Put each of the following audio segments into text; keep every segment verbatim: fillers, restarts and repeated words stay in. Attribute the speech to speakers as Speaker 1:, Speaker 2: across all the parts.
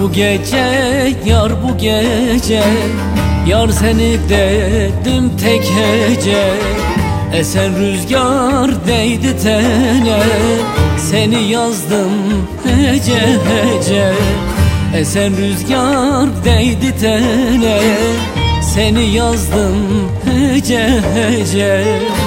Speaker 1: Bu gece yar bu gece, yar seni dedim tek hece. Esen rüzgar değdi tene, seni yazdım hece hece. Esen rüzgar değdi tene, seni yazdım hece hece.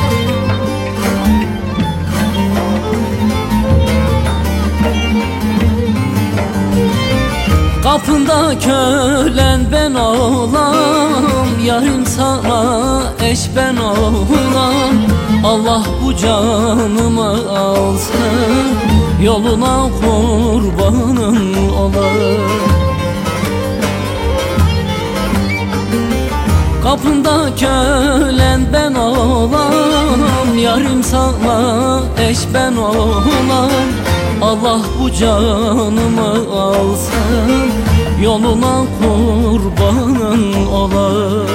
Speaker 1: Kapında kölen ben olam, yarım sana eş ben olam. Allah bu canımı alsın, yoluna kurbanın olam. Kapında kölen ben olam, yarım sana eş ben olam. Allah bu canımı alsın, yoluna kurbanın olam.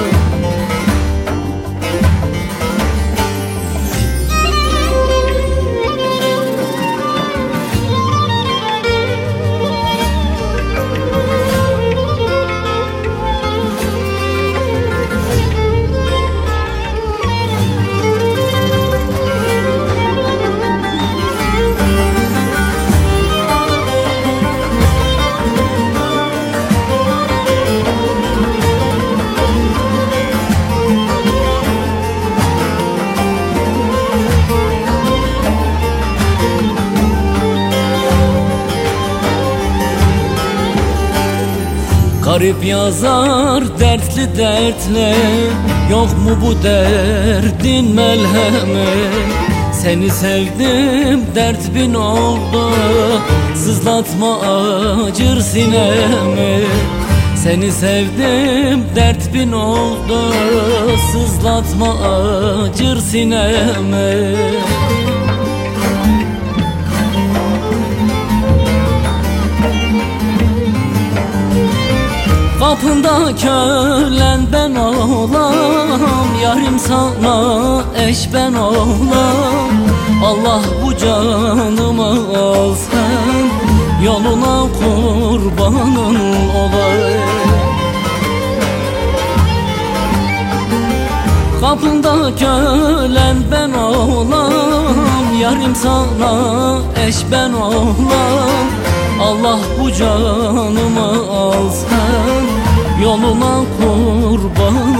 Speaker 1: Garip yazar dertli dertle, yok mu bu derdin melhemi? Seni sevdim dert bin oldu, sızlatma acır sinemi. Seni sevdim dert bin oldu, sızlatma acır sinemi. Kapında kölen ben olam, yarım sana eş ben olam. Allah bu canımı alsın, yoluna kurbanın olayım. Kapında kölen ben olam, yarım sana eş ben olam. Allah bu canımı alsın, yoluna kurban